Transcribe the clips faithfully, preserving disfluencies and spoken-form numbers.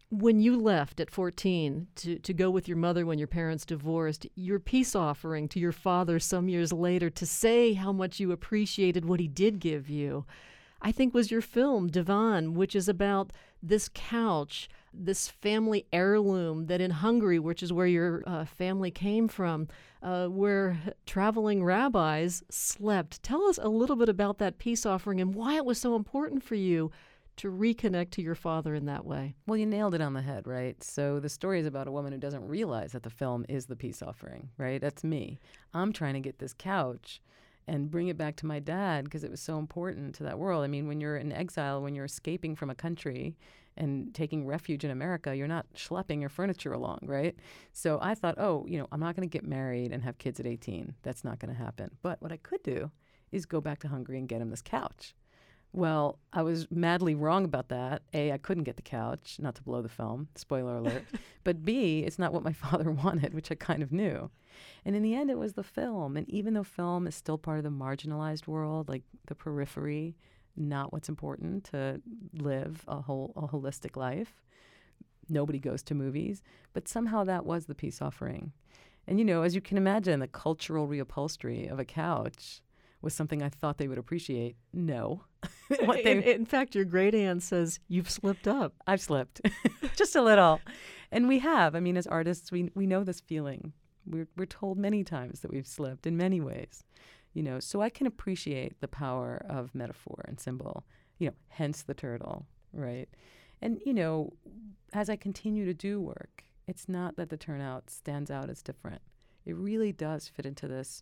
When you left at fourteen to, to go with your mother when your parents divorced, your peace offering to your father some years later to say how much you appreciated what he did give you, I think was your film, Divan, which is about this couch, this family heirloom that in Hungary, which is where your uh, family came from, uh, where traveling rabbis slept. Tell us a little bit about that peace offering and why it was so important for you to reconnect to your father in that way. Well, you nailed it on the head, right? So the story is about a woman who doesn't realize that the film is the peace offering, right? That's me. I'm trying to get this couch and bring it back to my dad because it was so important to that world. I mean, when you're in exile, when you're escaping from a country and taking refuge in America, you're not schlepping your furniture along, right? So I thought, oh, you know, I'm not going to get married and have kids at eighteen. That's not going to happen. But what I could do is go back to Hungary and get him this couch. Well, I was madly wrong about that. A, I couldn't get the couch, not to blow the film, spoiler alert. But B, it's not what my father wanted, which I kind of knew. And in the end, it was the film. And even though film is still part of the marginalized world, like the periphery, not what's important to live a whole a holistic life, nobody goes to movies. But somehow that was the peace offering. And, you know, as you can imagine, the cultural reupholstery of a couch was something I thought they would appreciate. No. what they, in, in fact, your great aunt says you've slipped up. I've slipped just a little. And we have. I mean, as artists, we we know this feeling. We're we're told many times that we've slipped in many ways. You know, so I can appreciate the power of metaphor and symbol, you know, hence the turtle, right? And, you know, as I continue to do work, it's not that the turnout stands out as different. It really does fit into this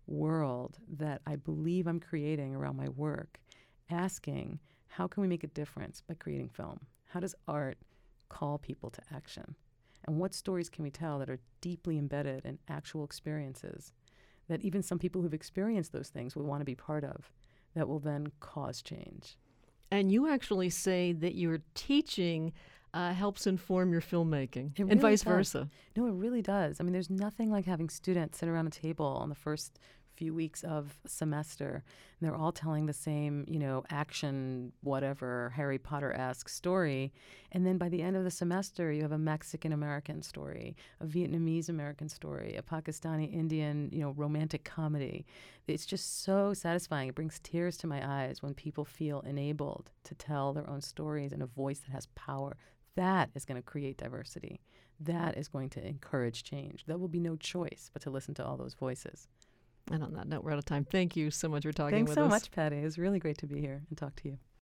world that I believe I'm creating around my work, asking how can we make a difference by creating film? How does art call people to action? And what stories can we tell that are deeply embedded in actual experiences that even some people who've experienced those things will want to be part of, that will then cause change? And you actually say that your teaching uh, helps inform your filmmaking, It and really vice does. versa. No, it really does. I mean, there's nothing like having students sit around a table on the first few weeks of a semester, and they're all telling the same, you know, action, whatever, Harry Potter-esque story. And then by the end of the semester, you have a Mexican-American story, a Vietnamese-American story, a Pakistani-Indian, you know, romantic comedy. It's just so satisfying. It brings tears to my eyes when people feel enabled to tell their own stories in a voice that has power. That is going to create diversity. That is going to encourage change. There will be no choice but to listen to all those voices. And on that note, we're out of time. Thank you so much for talking Thanks with so us. much, Patty. It was really great to be here and talk to you.